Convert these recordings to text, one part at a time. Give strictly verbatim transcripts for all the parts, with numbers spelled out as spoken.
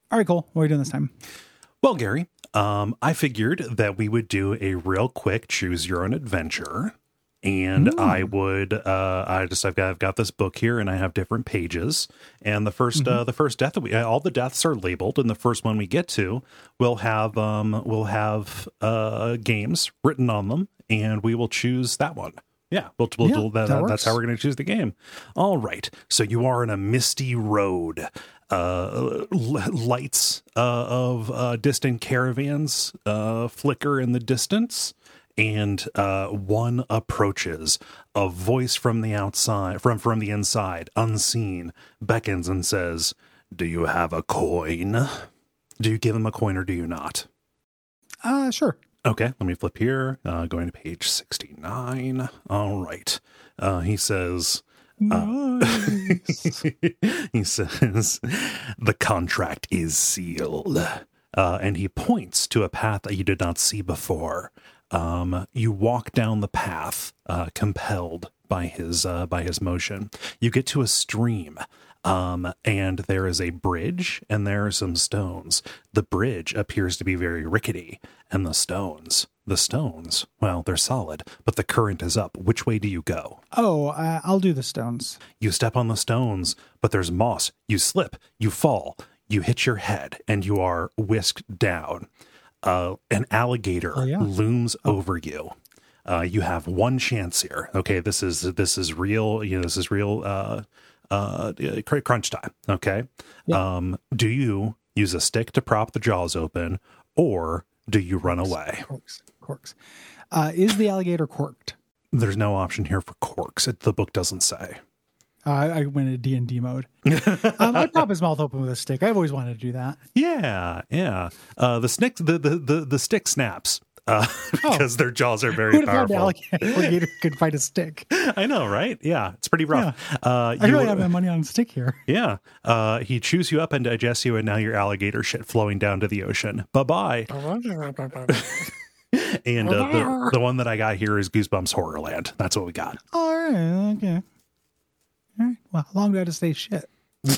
All right, cool. What are we doing this time? Well, Gary, um, I figured that we would do a real quick choose your own adventure. And Ooh. I would, uh, I just, I've got, I've got this book here, and I have different pages. And the first, mm-hmm. uh, the first death that we, all the deaths are labeled, and the first one we get to, we'll have, um, we'll have uh, games written on them, and we will choose that one. Yeah, we'll, we'll, yeah we'll that, that that's how we're going to choose the game. All right. So you are in a misty road. Uh, lights uh, of uh, distant caravans uh, flicker in the distance. And uh, one approaches. A voice from the outside, from from the inside, unseen, beckons and says, "Do you have a coin? Do you give him a coin or do you not?" Uh, sure. Okay, let me flip here. Uh, going to page sixty-nine. All right. Uh, he says, nice. uh, he says, "The contract is sealed." Uh, and he points to a path that you did not see before. Um, you walk down the path, uh, compelled by his, uh, by his motion. You get to a stream, um, and there is a bridge and there are some stones. The bridge appears to be very rickety, and the stones, the stones, well, they're solid, but the current is up. Which way do you go? Oh, uh, I'll do the stones. You step on the stones, but there's moss. You slip, you fall, you hit your head, and you are whisked down. Uh, an alligator oh, yeah. looms oh. over you. Uh, you have one chance here. Okay, this is this is real. You know, this is real. Uh, uh, crunch time. Okay. Yeah. Um, do you use a stick to prop the jaws open, or do you run away? Corks. Corks. Uh, is the alligator corked? There's no option here for corks. It, the book doesn't say. Uh, I went into D and D mode. um, I'd pop his mouth open with a stick. I've always wanted to do that. Yeah, yeah. Uh, the stick, the, the the the stick snaps uh, because oh. their jaws are very Who'd have powerful. Thought the alligator could fight a stick? I know, right? Yeah, it's pretty rough. Yeah. Uh, I you, really have my money on a stick here. Yeah. Uh, he chews you up and digests you, and now you're alligator shit flowing down to the ocean. Bye bye. And uh, the the one that I got here is Goosebumps Horrorland. That's what we got. All right. Okay. All right. Well, how long do I have to stay shit?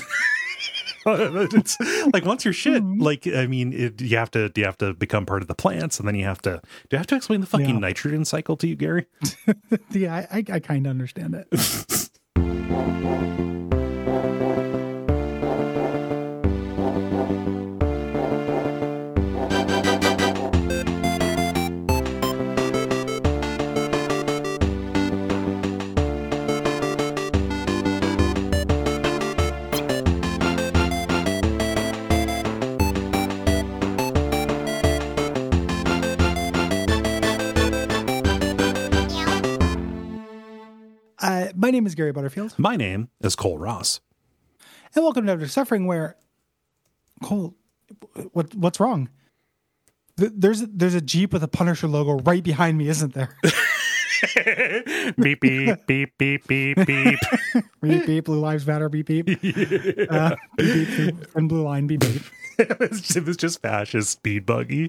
It's like once you're shit, like I mean, it, you have to you have to become part of the plants, and then you have to. Do you have to explain the fucking yeah. nitrogen cycle to you, Gary? yeah, I, I kind of understand it. My name is Gary Butterfield. My name is Cole Ross. And welcome to After Suffering, where Cole, what what's wrong? There's there's a Jeep with a Punisher logo right behind me, isn't there? Beep beep beep beep beep beep beep beep. Blue Lives Matter. Beep beep. Yeah. Uh, beep beep. And blue line. Beep beep. It was just, it was just Fash's speed buggy.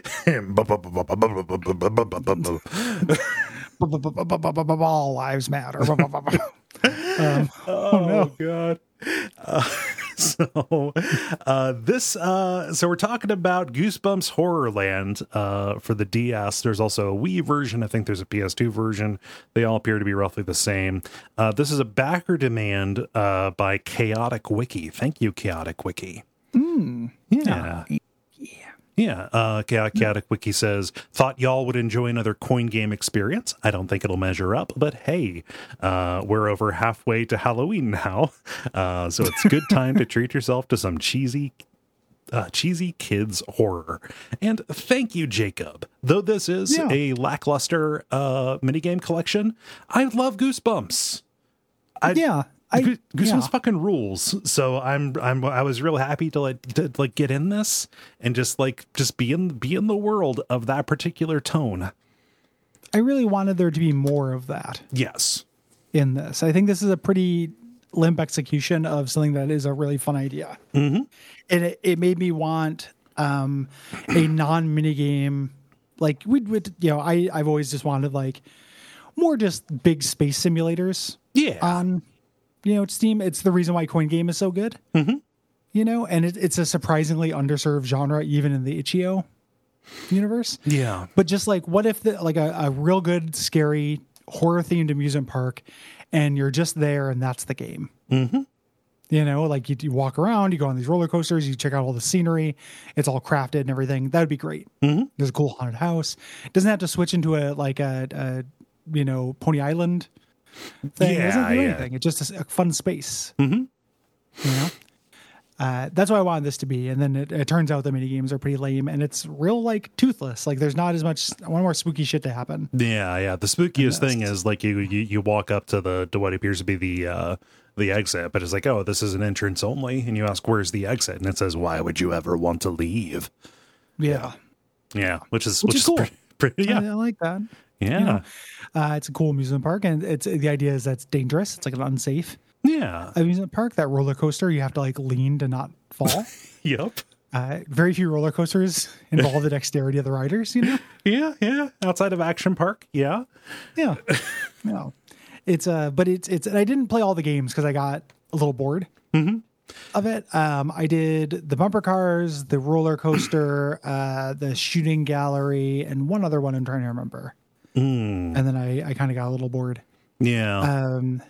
All lives matter. um, oh, oh no, God. Uh, so uh, this, uh, so we're talking about Goosebumps Horrorland uh, for the D S. There's also a Wii version. I think there's a P S two version. They all appear to be roughly the same. Uh, this is a backer demand uh, by Chaotic Wiki. Thank you, Chaotic Wiki. Mm. Yeah. yeah. Yeah, uh, Chaotic Wiki says, thought y'all would enjoy another coin game experience. I don't think it'll measure up, but hey, uh, we're over halfway to Halloween now, uh, so it's a good time to treat yourself to some cheesy, uh, cheesy kids horror. And thank you, Jacob. Though this is yeah. a lackluster uh, minigame collection, I love Goosebumps. I, yeah. I, Goosebumps yeah. fucking rules. So I'm, I'm, I was real happy to like, to like get in this and just like, just be in, be in the world of that particular tone. I really wanted there to be more of that. Yes. In this, I think this is a pretty limp execution of something that is a really fun idea. Mm-hmm. And it, it made me want um, a non minigame. Like we would, you know, I, I've always just wanted like more just big space simulators. Yeah. On, you know, Steam. It's the reason why Coin Game is so good. Mm-hmm. you know, and it, it's a surprisingly underserved genre, even in the Itch.io universe. Yeah. But just like, what if the, like a, a real good, scary, horror themed amusement park, and you're just there and that's the game. Mm-hmm. You know, like you, you walk around, you go on these roller coasters, you check out all the scenery, it's all crafted and everything. That would be great. Mm-hmm. There's a cool haunted house. It doesn't have to switch into a, like a, a you know, Pony Island thing. Yeah, it doesn't do yeah. anything. It's just a, a fun space. Mm-hmm. You know? Uh, that's what I wanted this to be. And then it, it turns out the mini games are pretty lame and it's real like toothless. Like there's not as much, I want more spooky shit to happen. Yeah, yeah. The spookiest thing is like you, you you walk up to the to what appears to be the uh the exit, but it's like, oh, this is an entrance only, and you ask where's the exit, and it says, why would you ever want to leave? Yeah. Yeah, which is Which which, is is cool. pretty, pretty yeah. I, I like that. Yeah. You know, uh, it's a cool amusement park, and it's the idea is that it's dangerous. It's like an unsafe Yeah. amusement park. That roller coaster, you have to like lean to not fall. Yep. Uh, very few roller coasters involve the dexterity of the riders, you know? Yeah, yeah. Outside of Action Park, yeah. Yeah. No. It's uh but it's it's and I didn't play all the games because I got a little bored Mm-hmm. of it. Um I did the bumper cars, the roller coaster, uh the shooting gallery, and one other one I'm trying to remember. Mm. And then I, I kind of got a little bored. Yeah. Um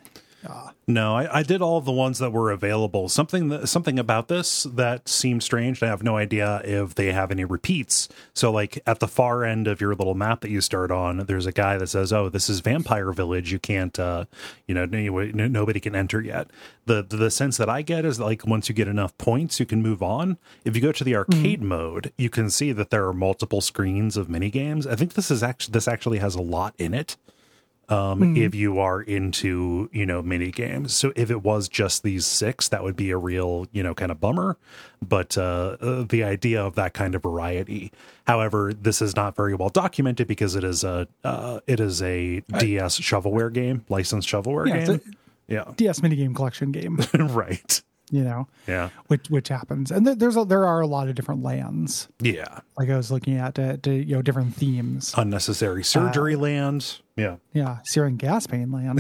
No, I, I did all the ones that were available. Something that, something about this that seemed strange. I have no idea if they have any repeats. So, like at the far end of your little map that you start on, there's a guy that says, "Oh, this is Vampire Village. You can't, uh, you know, no, nobody can enter yet." The the sense that I get is like once you get enough points, you can move on. If you go to the arcade mm-hmm. mode, you can see that there are multiple screens of mini games. I think this is actually this actually has a lot in it. Um, mm. If you are into, you know, mini games. So if it was just these six, that would be a real, you know, kind of bummer. But uh, uh, the idea of that kind of variety. However, this is not very well documented because it is a uh, it is a D S shovelware game, licensed shovelware yeah, game. A yeah, D S minigame collection game. Right. You know, yeah, which which happens, and there, there's a, there are a lot of different lands. Yeah, like I was looking at to, to you know different themes. Unnecessary surgery uh, land. Yeah, yeah, searing gas pain land.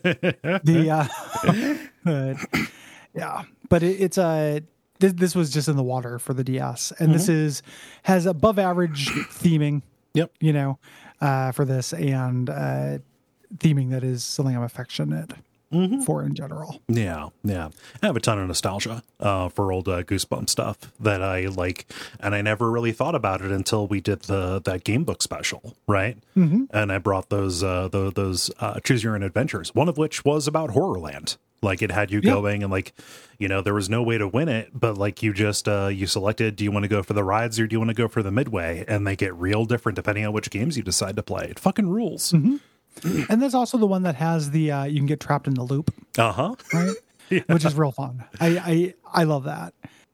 the uh, but, yeah, but it, it's a this, this was just in the water for the D S, and mm-hmm. this is has above average theming. Yep, you know, uh, for this and uh, theming that is something I'm affectionate. Mm-hmm. for in general. Yeah, yeah. I have a ton of nostalgia uh, for old uh, Goosebump stuff that I like, and I never really thought about it until we did the that game book special, right? Mm-hmm. And I brought those uh, those, those uh, Choose Your Own Adventures, one of which was about Horrorland. Like it had you yeah. going, and like you know there was no way to win it, but like you just uh, you selected, do you want to go for the rides or do you want to go for the midway? And they get real different depending on which games you decide to play. It fucking rules. Mm-hmm. And that's also the one that has the uh, you can get trapped in the loop. Uh-huh. Right? Yeah. Which is real fun. I I, I love that.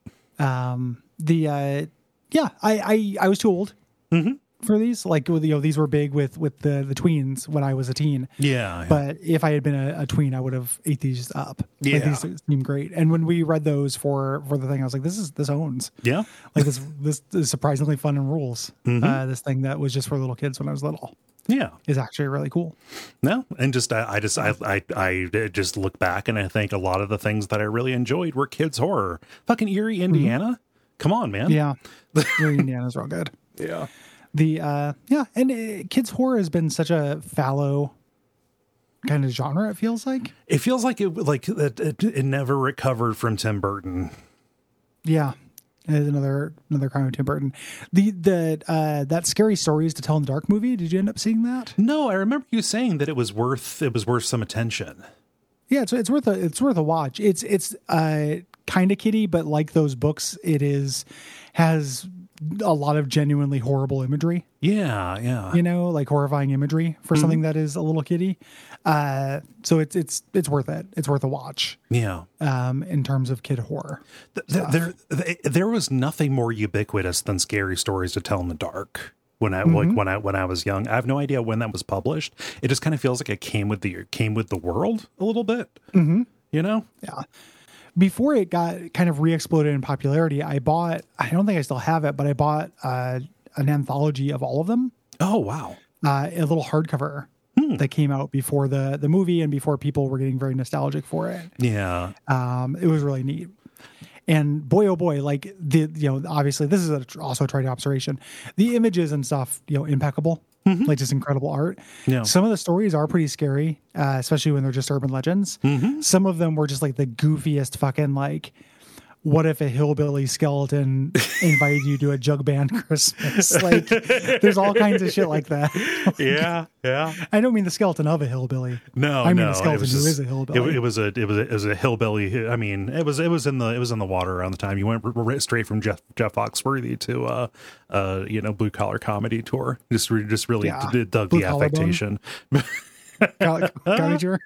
Um the uh yeah, I I, I was too old mm-hmm. for these. Like you know, these were big with with the, the tweens when I was a teen. Yeah. yeah. But if I had been a, a tween, I would have ate these up. Yeah. Like, these seem great. And when we read those for for the thing, I was like, this is this owns. Yeah. Like this this is surprisingly fun and rules. Mm-hmm. Uh this thing that was just for little kids when I was little. Yeah, is actually really cool. No, and just I, I just I, I I just look back and I think a lot of the things that I really enjoyed were kids horror. Fucking Erie, Indiana. Mm-hmm. Come on, man. Yeah, Erie, Indiana's real good. Yeah, the uh, yeah, and uh, kids horror has been such a fallow kind of genre. It feels like it feels like it like it, it, it never recovered from Tim Burton. Yeah. Another another crime of Tim Burton. The the uh, that Scary Stories to Tell in the Dark movie. Did you end up seeing that? No, I remember you saying that it was worth it was worth some attention. Yeah, it's it's worth a it's worth a watch. It's it's uh, kind of kiddie, but like those books, it is has a lot of genuinely horrible imagery. Yeah, yeah. You know, like horrifying imagery for mm-hmm. something that is a little kiddie. Uh, so it's it's it's worth it. It's worth a watch. Yeah. Um, in terms of kid horror, the, there there there was nothing more ubiquitous than Scary Stories to Tell in the Dark. When I mm-hmm. like when I when I was young, I have no idea when that was published. It just kind of feels like it came with the came with the world a little bit. Mm-hmm. You know? Yeah. Before it got kind of re-exploded in popularity, I bought. I don't think I still have it, but I bought uh, an anthology of all of them. Oh wow! Uh, a little hardcover. Hmm. That came out before the the movie and before people were getting very nostalgic for it. Yeah. Um, it was really neat. And boy, oh boy, like the, you know, obviously this is a, also a tried observation. The images and stuff, you know, impeccable, mm-hmm. like just incredible art. Yeah. Some of the stories are pretty scary, uh, especially when they're just urban legends. Mm-hmm. Some of them were just like the goofiest fucking like, what if a hillbilly skeleton invited you to a jug band Christmas? Like, there's all kinds of shit like that. Like, yeah, yeah. I don't mean the skeleton of a hillbilly. No, I mean no, the skeleton just, who is a hillbilly. It, it was a, it was a, it was a hillbilly. I mean, it was, it was in the, it was in the water around the time you went r- straight from Jeff Jeff Foxworthy to, uh, uh, you know, blue collar comedy tour. Just, re- just really Yeah. d- dug Blue the collar affectation. County tour.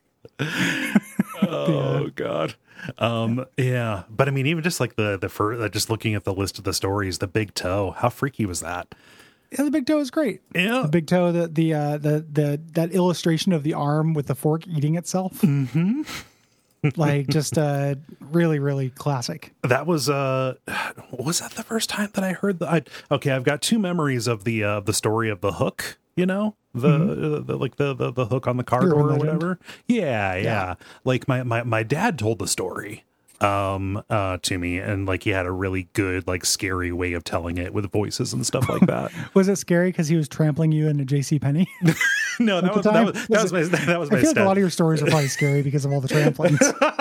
Oh God. Um, yeah, but I mean, even just like the the fir- just looking at the list of the stories, the big toe, how freaky was that? Yeah, the big toe is great. Yeah, the big toe, the the uh, the the that illustration of the arm with the fork eating itself. Mm-hmm. Like just uh, really, really classic. That was uh, was that the first time that I heard the? I, okay, I've got two memories of the uh, the story of the hook. You know, the, mm-hmm. uh, the like the, the the hook on the car door or whatever. Yeah, yeah, yeah. Like my, my my dad told the story um uh to me, and like he had a really good like scary way of telling it with voices and stuff like that. Was it scary because he was trampling you into JCPenney? No, that was, that was that was my that was my I feel step. like a lot of your stories are probably scary because of all the tramplings.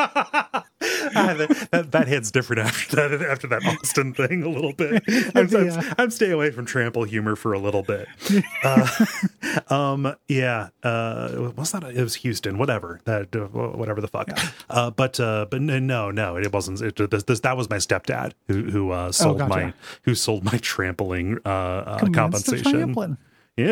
Ah, that, that, that hits different after that after that Austin thing a little bit. I'm, Yeah. I'm, I'm staying away from trample humor for a little bit. Uh, um, yeah, uh, was that? It was Houston, whatever that, uh, whatever the fuck. Yeah. Uh, but uh, but no, no, it wasn't. It, this, this, that was my stepdad who who uh, sold oh, gotcha. my who sold my trampling uh, uh, compensation. Yeah.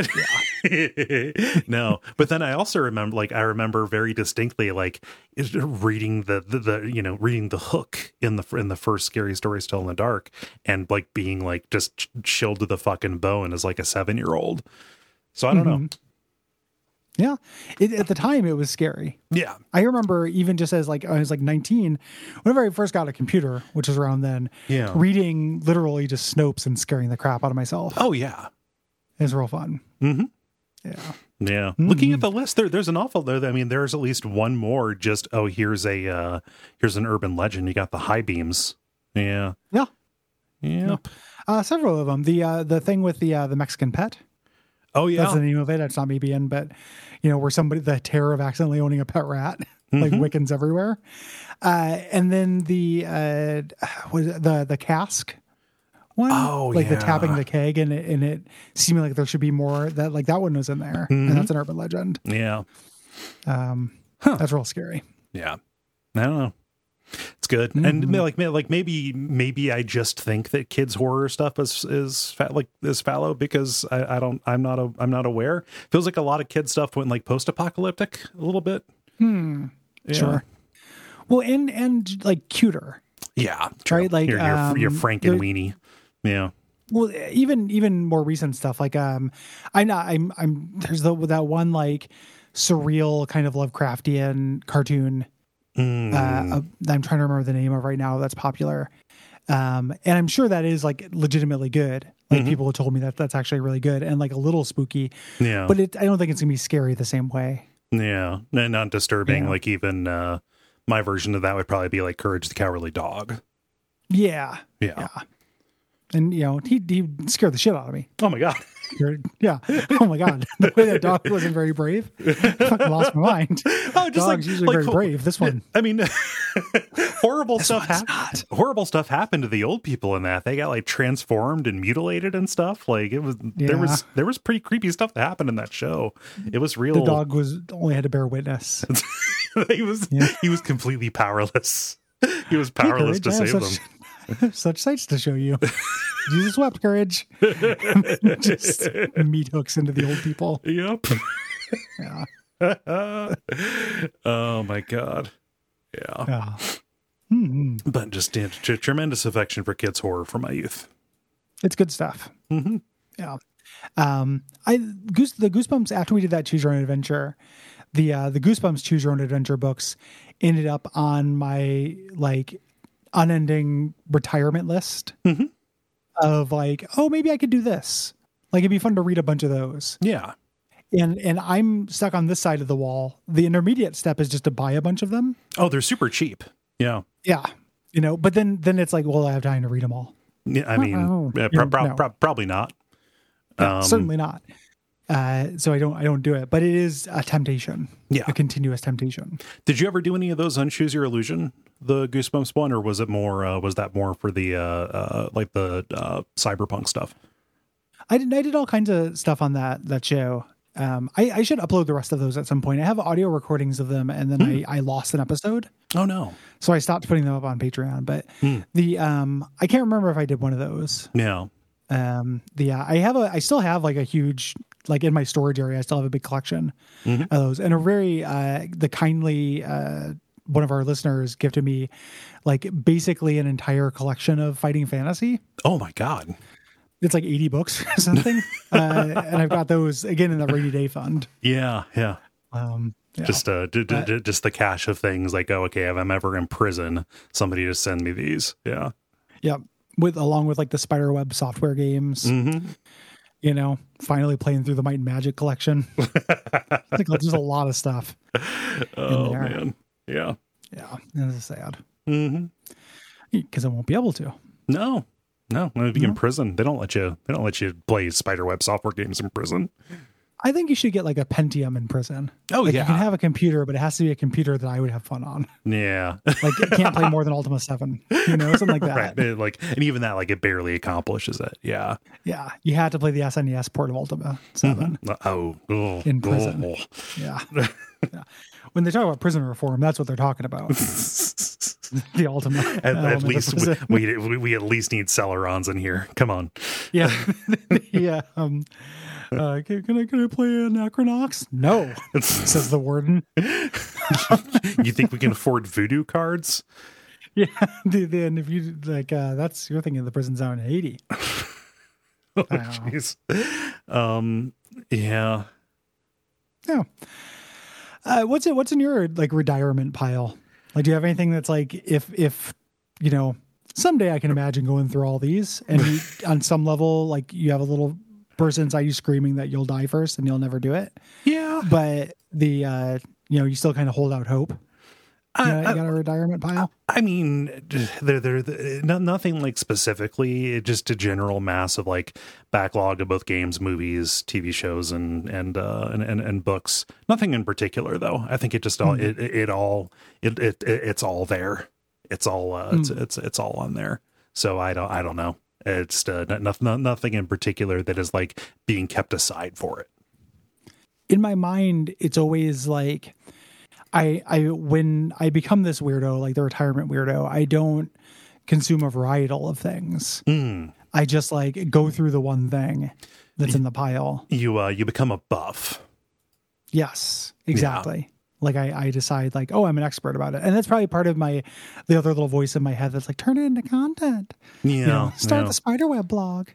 No, but then I also remember, like, I remember very distinctly, like, reading the, the, the, you know, reading the hook in the in the first Scary Stories Still in the Dark, and like being like just chilled to the fucking bone as like a seven year old. So I don't mm-hmm. know. Yeah, it, at the time it was scary. Yeah, I remember even just as like I was like nineteen, whenever I first got a computer, which was around then. Yeah, reading literally just Snopes and scaring the crap out of myself. Oh yeah. It's real fun. Mm-hmm. Yeah. Yeah. Mm-hmm. Looking at the list, there, there's an awful there. I mean, there's at least one more. Just oh, here's a uh, here's an urban legend. You got the high beams. Yeah. Yeah. Yeah. Yep. Uh, several of them. The uh, the thing with the uh, the Mexican pet. Oh yeah, that's the name of it. It's not me being, but you know, where somebody the terror of accidentally owning a pet rat, mm-hmm. like Wiccans everywhere. Uh, and then the uh, was it the the cask. One, oh, like yeah. the tapping the keg and it, and it seeming like there should be more that like that one was in there mm-hmm. and that's an urban legend. Yeah. Um, huh. That's real scary. Yeah. I don't know. It's good. Mm-hmm. And like, like maybe, maybe I just think that kids horror stuff is, is fat, like is fallow because I, I don't, I'm not, a, I'm not aware. Feels like a lot of kid stuff went like post-apocalyptic a little bit. Hmm. Yeah. Sure. Well, and, and like cuter. Yeah. True. Right. Like, you're, you're, um, you're Frankenweenie. Yeah. Well, even even more recent stuff like um, I'm not. I'm I'm. There's the that one like surreal kind of Lovecraftian cartoon. Mm. Uh, I'm trying to remember the name of right now. That's popular, um, and I'm sure that is like legitimately good. Like mm-hmm. people have told me that that's actually really good and like a little spooky. Yeah. But it, I don't think it's gonna be scary the same way. Yeah, and not disturbing. Yeah. Like even uh, my version of that would probably be like Courage the Cowardly Dog. Yeah. Yeah. Yeah. And, you know, he, he scared the shit out of me. Oh, my God. Yeah. Oh, my God. The way that dog wasn't very brave. I fucking lost my mind. Oh, just Dogs like, usually like, very brave. This one. I mean, horrible this stuff happened. Horrible stuff happened to the old people in that. They got like transformed and mutilated and stuff. Like it was, yeah. there was, there was pretty creepy stuff that happened in that show. It was real. The dog was only had to bear witness. he was, yeah. he was completely powerless. He was powerless to save such, them. Such sights to show you. Jesus wept, Courage. Just meat hooks into the old people. Yep. Yeah. Oh my God. Yeah. yeah. Mm-hmm. But just uh, t- tremendous affection for kids horror from my youth. It's good stuff. Mm-hmm. Yeah. Um, I Goose the Goosebumps after we did that Choose Your Own Adventure, the uh, the Goosebumps Choose Your Own Adventure books ended up on my like unending retirement list mm-hmm. of like, oh, maybe I could do this. Like it'd be fun to read a bunch of those. Yeah. And and I'm stuck on this side of the wall. The intermediate step is just to buy a bunch of them. Oh, they're super cheap. Yeah. Yeah. You know, but then then it's like, well, I have time to read them all. Yeah, I mean, Oh, uh, you pro- know, pro- no. pro- probably not. Yeah, Um, certainly not. Uh, so I don't I don't do it, but it is a temptation. Yeah. A continuous temptation. Did you ever do any of those on Choose Your Illusion, the Goosebumps one, or was it more? Uh, was that more for the uh, uh, like the uh, cyberpunk stuff? I did I did all kinds of stuff on that that show. Um, I, I should upload the rest of those at some point. I have audio recordings of them, and then Hmm. I, I lost an episode, Oh no, so I stopped putting them up on Patreon. But Hmm. the um, I can't remember if I did one of those. yeah, Um, the uh, I have a I still have like a huge like in my storage area. I still have a big collection Mhm. of those, and a very uh, the kindly uh, one of our listeners gifted me like basically an entire collection of Fighting Fantasy. Oh my god, It's like eighty books or something, uh, and I've got those again in the rainy day fund. yeah, yeah. Um, yeah. Just uh, d- d- Uh, d- just the cache of things like, oh, okay, if I'm ever in prison, somebody just send me these. Yeah. yeah, with along with like the Spiderweb software games. Mm-hmm. You know, finally playing through the Might and Magic collection. Like, there's a lot of stuff. Oh there. man, yeah. Yeah, this is sad Mm-hmm. because I won't be able to. No, no. When you No. in prison, they don't let you. They don't let you play Spiderweb software games in prison. I think you should get like a Pentium in prison. Oh Like, yeah, you can have a computer, but it has to be a computer that I would have fun on. yeah. Like, it can't play more than Ultima seven, you know, something like that. Right. It, like, and even that, like, it barely accomplishes it. Yeah. Yeah, you had to play the S N E S port of Ultima seven. Oh, oh, In prison. oh. Yeah. Yeah. When they talk about prison reform, that's what they're talking about. The Ultima. At, element at of least prison. we, we we at least need Celerons in here. Come on. Yeah. Yeah. Um, uh, can, can I can I play Anachronox? No, says the warden. You think we can afford voodoo cards? Yeah. The, then if you like, uh, that's you're thinking of the prison zone in Haiti. Oh, Wow. jeez. Um. Yeah. Yeah. Uh, what's it? What's in your like retirement pile? Like, do you have anything that's like, if if you know, someday I can imagine going through all these, and you, on some level, like you have a little person inside you screaming that you'll die first and you'll never do it, Yeah. but the uh, you know, you still kind of hold out hope. You, know, you got a retirement pile. I mean, there, there, there, no- nothing like specifically, just a general mass of like backlog of both games, movies, T V shows, and and uh, and, and and books. Nothing in particular, though. I think it just all it, it, it all it, it it it's all there. It's all uh, it's it's it's all on there. So I don't I don't know. It's uh, nothing nothing in particular that is like being kept aside for it. In my mind, it's always like, I, I, when I become this weirdo, like the retirement weirdo, I don't consume a varietal of things. Mm. I just like go through the one thing that's in the pile. You uh you become a buff. Yes, exactly. Like I, I decide like, oh, I'm an expert about it. And that's probably part of my, the other little voice in my head that's like, turn it into content. Yeah, You know, start yeah. the Spiderweb blog.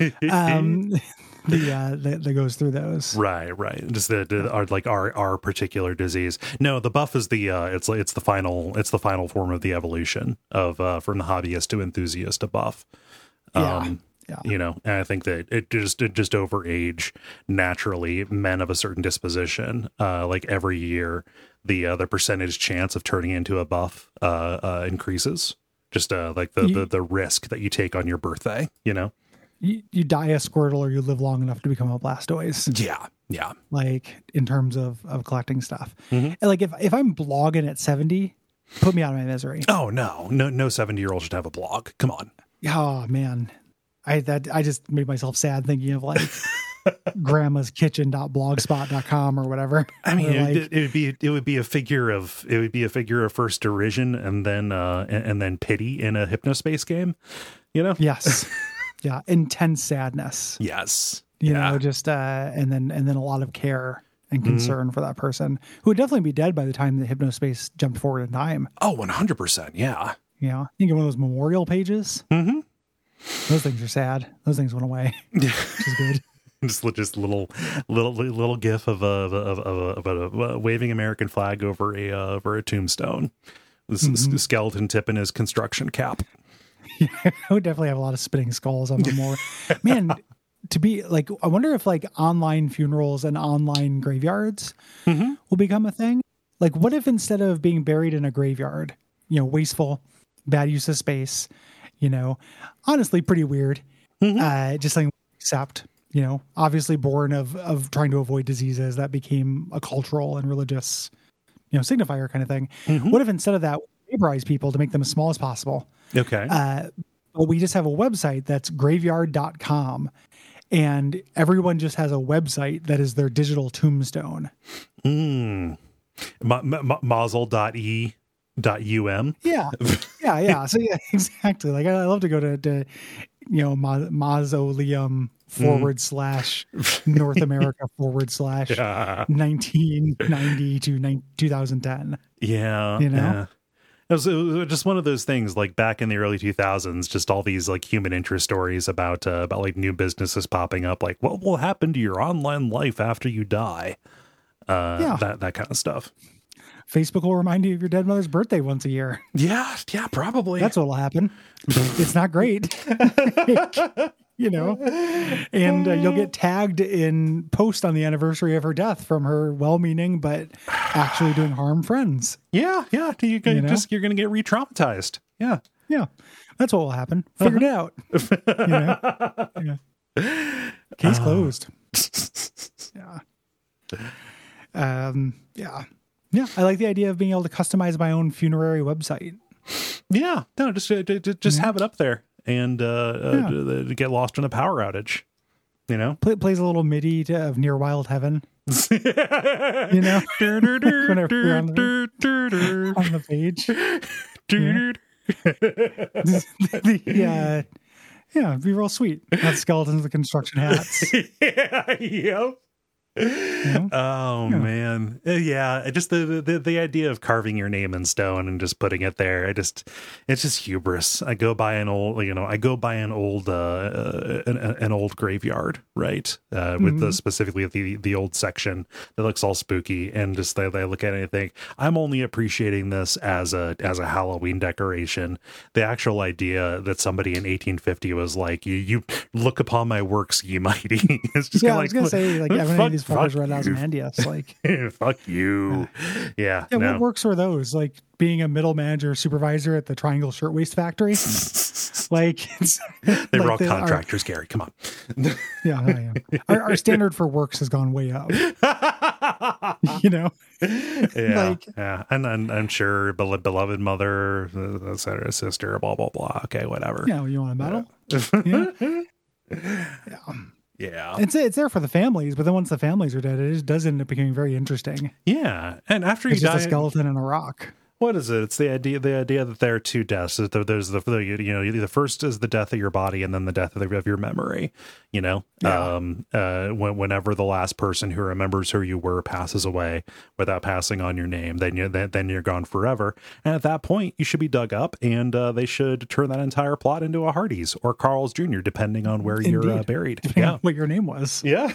Um, the, uh, that, that goes through those. Right, right. Just the, the our like our our particular disease. No, the buff is the uh it's it's the final it's the final form of the evolution of uh from the hobbyist to enthusiast to buff. Yeah. Um Yeah. you know, and I think that it just it just over age naturally, men of a certain disposition, uh like every year the uh, the percentage chance of turning into a buff uh, uh increases. Just uh like the, You- the the risk that you take on your birthday, you know. You, you die a Squirtle or you live long enough to become a Blastoise. Yeah. Yeah. Like in terms of, of collecting stuff. Mhm. And like if, if I'm blogging at seventy, put me out of my misery. Oh no. No no seventy year old should have a blog. Come on. Oh man. I that I just made myself sad thinking of like grandma's kitchen dot blogspot dot com or whatever. I mean, Where, it, like, it would be it would be a figure of it would be a figure of first derision and then uh and, and then pity in a Hypnospace game, you know? yes. Yeah. Intense sadness. Yes. You yeah. know, just uh and then and then a lot of care and Mm-hmm. concern for that person who would definitely be dead by the time the Hypnospace jumped forward in time. Oh, one hundred percent. Yeah. You know, think of one of those memorial pages. Mm-hmm. Those things are sad. Those things went away, which is good. just just little little little gif of a of a, of a, of a, a waving American flag over a uh, over a tombstone. This Mm-hmm. skeleton tip in his construction cap. Yeah, I would definitely have a lot of spitting skulls on them more. Man, to be like, I wonder if like online funerals and online graveyards Mm-hmm. will become a thing. Like, what if instead of being buried in a graveyard, you know, wasteful, bad use of space, you know, honestly, pretty weird. Mm-hmm. Uh, just something to accept, you know, obviously born of, of trying to avoid diseases that became a cultural and religious, you know, signifier kind of thing. Mm-hmm. What if instead of that, we vaporize people to make them as small as possible? Okay. Uh, but we just have a website that's graveyard dot com, and everyone just has a website that is their digital tombstone. Mm. Ma- ma- mazel dot e dot u m. Yeah. Yeah. Yeah. So yeah, exactly. Like I love to go to, to you know, ma- mausoleum forward mm. slash North America forward slash yeah. nineteen ninety to ni- twenty ten. Yeah. You know? Yeah. It was, it was just one of those things, like back in the early two thousands, just all these like human interest stories about, uh, about like new businesses popping up, like what will happen to your online life after you die? Uh, yeah. that, that kind of stuff. Facebook will remind you of your dead mother's birthday once a year. Yeah. Yeah, probably. That's what will happen. It's not great. You know, and uh, you'll get tagged in post on the anniversary of her death from her well-meaning but actually doing harm friends. Yeah, yeah. You, you you know? just you're going to get re-traumatized. Yeah, yeah. That's what will happen. Figured uh-huh. it out. You know? Yeah. Case uh. closed. Yeah. Um. Yeah. Yeah. I like the idea of being able to customize my own funerary website. Yeah. No, just uh, just yeah. have it up there. And uh, yeah. uh, to, to get lost in a power outage, you know, Play, plays a little MIDI to, of Near Wild Heaven, you know, whenever you're on the, on the page. Yeah. the, uh, yeah, it'd be real sweet. Have skeletons with construction hats. Yeah, yep. Yeah. Oh yeah. man, yeah. Just the, the the idea of carving your name in stone and just putting it there. I just, it's just hubris. I go by an old, you know, I go by an old, uh, uh an, an old graveyard, right? Uh, with mm-hmm. the specifically the the old section that looks all spooky, and just they, they look at it and think, I'm only appreciating this as a as a Halloween decoration. The actual idea that somebody in eighteen fifty was like, you you look upon my works, ye mighty. It's just yeah, I was gonna say like every these fuckers right out of Mandius, like fuck you. Yeah. Yeah. Yeah. No. What works were those? Like being a middle manager, supervisor at the Triangle Shirtwaist Factory. Like it's, they like were all the, contractors, our, Gary. Come on. Yeah, yeah. Our, our standard for works has gone way up. You know. Yeah, like, yeah, and, and I'm sure beloved mother, et cetera, sister, blah blah blah. Okay, whatever. Yeah, you want a medal? Yeah. Yeah. Yeah, it's it's there for the families, but then once the families are dead, it just does end up becoming very interesting. Yeah, and after it's you just die, a skeleton and a rock. What is it? It's the idea the idea that there are two deaths. That there's the, the you know the first is the death of your body, and then the death of, the, of your memory. You know, yeah. um, uh, when, whenever the last person who remembers who you were passes away without passing on your name, then you then, then you're gone forever. And at that point, you should be dug up, and uh, they should turn that entire plot into a Hardee's or Carl's Junior, depending on where Indeed. you're uh, buried. Depending yeah, on what your name was. Yeah.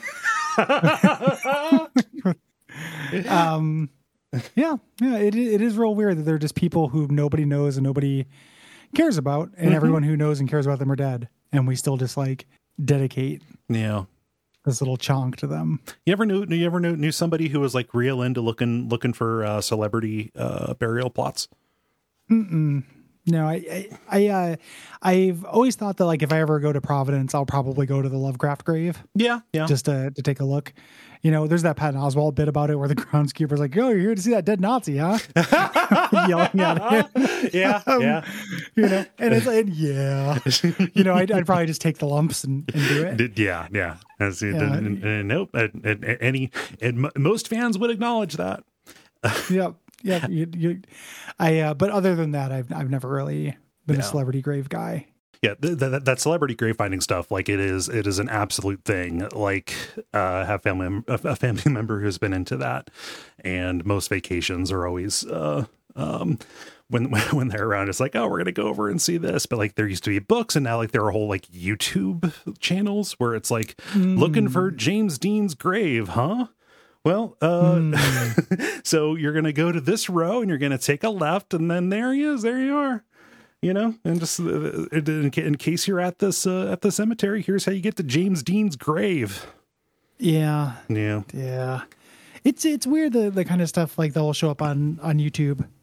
um. Yeah, yeah, it it is real weird that they're just people who nobody knows and nobody cares about, and mm-hmm. everyone who knows and cares about them are dead, and we still just like dedicate yeah this little chunk to them. You ever knew? You ever knew knew somebody who was like real into looking looking for uh, celebrity uh, burial plots? Mm-mm. No, I I, I uh, I've always thought that like if I ever go to Providence, I'll probably go to the Lovecraft grave. Yeah, yeah, just to to take a look. You know, there's that Patton Oswalt bit about it where the groundskeeper's like, "Oh, you're here to see that dead Nazi, huh?" Yelling at him. Yeah, um, yeah. You know, and it's like, yeah. You know, I'd, I'd probably just take the lumps and, and do it. Yeah, yeah. That's, yeah. Uh, uh, nope. Uh, uh, any, uh, most fans would acknowledge that. Yep. Yeah. You, you, I. Uh, but other than that, I've I've never really been yeah. a celebrity grave guy. Yeah, th- th- that celebrity grave finding stuff, like it is, it is an absolute thing. Like, uh, have family a family member who's been into that, and most vacations are always, uh, um, when when they're around, it's like, oh, we're gonna go over and see this. But like, there used to be books, and now like there are whole like YouTube channels where it's like mm. looking for James Dean's grave, huh? Well, uh, mm. so you're gonna go to this row, and you're gonna take a left, and then there he is. There you are. You know, and just uh, in, in case you're at this uh, at the cemetery, here's how you get to James Dean's grave. Yeah, yeah, yeah. It's it's weird the the kind of stuff like that will show up on on YouTube.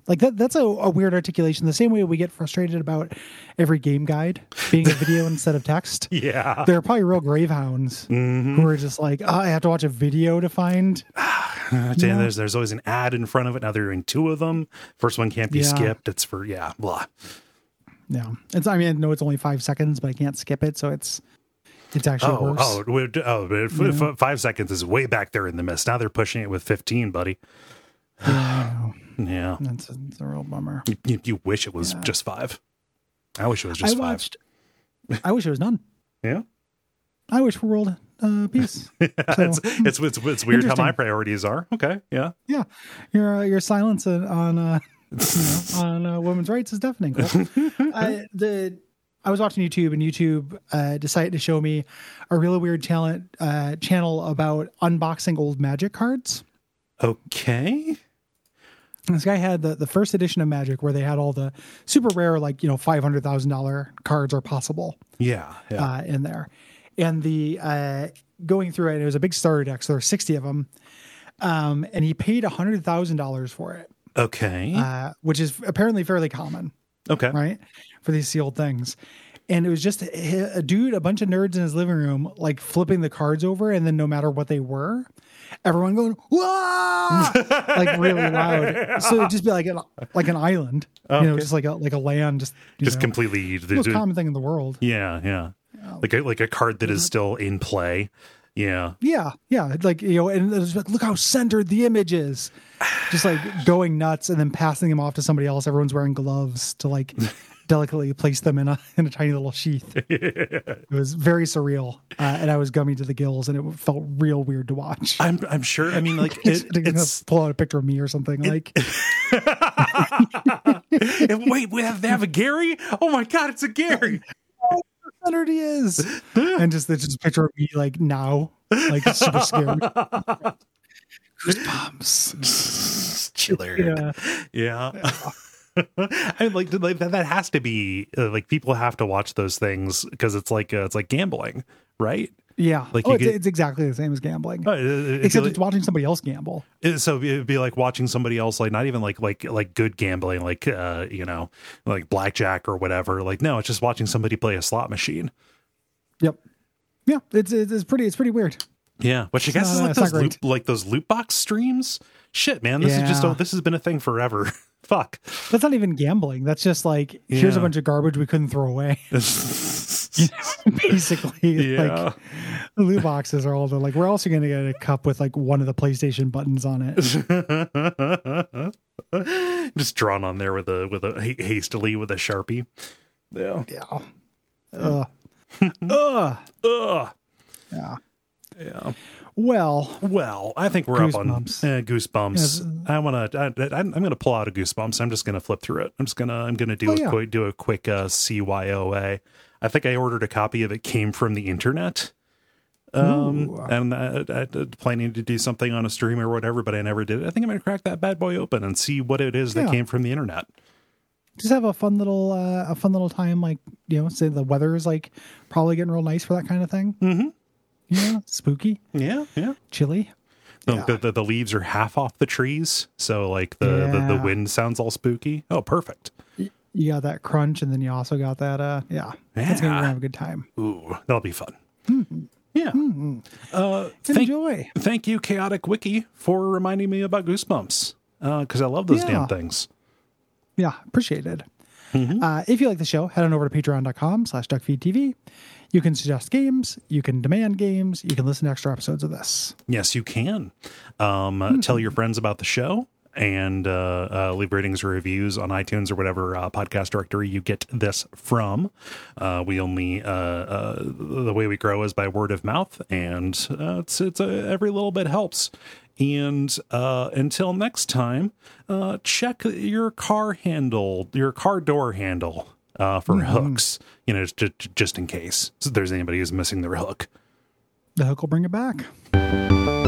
Like that that's a, a weird articulation. The same way we get frustrated about every game guide being a video instead of text. Yeah. There are probably real gravehounds mm-hmm. who are just like, oh, I have to watch a video to find. yeah. There's there's always an ad in front of it. Now they're doing two of them. First one can't be yeah. skipped. It's for yeah, blah. Yeah. It's I mean, I know it's only five seconds, but I can't skip it, so it's It's actually oh, worse. Oh, oh, oh f- f- five seconds is way back there in the mist. Now they're pushing it with fifteen, buddy. Yeah, yeah. That's a, that's a real bummer. You, you, you wish it was yeah. just five. I wish it was just I five. Watched, I wish it was none. Yeah. I wish for world uh, peace. So, it's, it's it's it's weird how my priorities are. Okay. Yeah. Yeah. Your uh, your silence on uh, you know, on uh, women's rights is deafening. Cool. I, the I was watching YouTube, and YouTube uh, decided to show me a really weird talent uh, channel about unboxing old Magic cards. Okay. And this guy had the, the first edition of Magic where they had all the super rare, like, you know, five hundred thousand dollars cards are possible. Yeah. yeah. Uh, in there. And the uh, going through it, it was a big starter deck, so there were sixty of them. Um, and he paid one hundred thousand dollars for it. Okay. Uh, which is apparently fairly common. Okay. Right? For these sealed things. And it was just a, a dude, a bunch of nerds in his living room, like flipping the cards over, and then no matter what they were, everyone going, "Whoa!" like really loud. So it'd just be like an like an island, okay. you know, just like a like a land, just just know, completely the most common thing in the world. Yeah, yeah, yeah. like a, like a card that is still in play. Yeah, yeah, yeah. Like, you know, and it's like, look how centered the image is. Just like going nuts, and then passing them off to somebody else. Everyone's wearing gloves to like delicately place them in a in a tiny little sheath. It was very surreal, uh, and I was gummy to the gills, and it felt real weird to watch. I'm I'm sure. I mean, like it, it's pull out a picture of me or something. It, like, wait, we have they have a Gary? Oh my god, it's a Gary! Oh, how centered he is, and just it's just a picture of me like now, like it's super scary. Goosebumps. Chiller. Yeah. yeah. I mean, like, like that, that has to be uh, like people have to watch those things because it's like uh, it's like gambling, right? Yeah, like oh, it's, get, it's exactly the same as gambling, uh, it, except like, it's watching somebody else gamble. It, so it'd be like watching somebody else, like not even like like like good gambling, like uh, you know, like blackjack or whatever. Like no, it's just watching somebody play a slot machine. Yep. Yeah, it's it's, it's pretty it's pretty weird. Yeah, which I guess uh, is like those loot, like those loot box streams. Shit, man, this yeah. is just oh, this has been a thing forever. Fuck, that's not even gambling. That's just like yeah. here's a bunch of garbage we couldn't throw away. You know, basically, yeah. like loot boxes are all the like. We're also going to get a cup with like one of the PlayStation buttons on it, just drawn on there with a with a hastily with a Sharpie. Yeah, yeah. Ugh. Ugh. Ugh. Yeah. Yeah. Well, well, I think we're goosebumps. up on uh, Goosebumps. Yes. I want to. I'm going to pull out a Goosebumps. I'm just going to flip through it. I'm just gonna. I'm going to do oh, a yeah. quick do a quick uh, C Y O A. I think I ordered a copy of it. Came from the internet. Um, Ooh. and I, I, I planning to do something on a stream or whatever, but I never did it. I think I'm going to crack that bad boy open and see what it is yeah. that came from the internet. Just have a fun little, uh, a fun little time. Like, you know, say the weather is like probably getting real nice for that kind of thing. Mm-hmm. Yeah, spooky. Yeah, yeah. Chilly. The, yeah. the, the the leaves are half off the trees, so like the, yeah. the, the wind sounds all spooky. Oh, perfect. You got that crunch, and then you also got that. Uh, yeah, yeah. It's gonna have a good time. Ooh, that'll be fun. Mm-hmm. Yeah. Mm-hmm. Uh, Enjoy. Thank, thank you, Chaotic Wiki, for reminding me about Goosebumps because uh, I love those yeah. damn things. Yeah, appreciated. Mm-hmm. Uh, if you like the show, head on over to patreon.com slash duckfeedtv. You can suggest games, you can demand games, you can listen to extra episodes of this. Yes, you can. Um, mm-hmm. Tell your friends about the show and uh, uh, leave ratings or reviews on iTunes or whatever uh, podcast directory you get this from. Uh, we only, uh, uh, the way we grow is by word of mouth, and uh, it's, it's a, every little bit helps. And uh, until next time, uh, check your car handle, your car door handle. Uh, for mm-hmm. hooks, you know, just, just in case so there's anybody who's missing their hook. The hook will bring it back.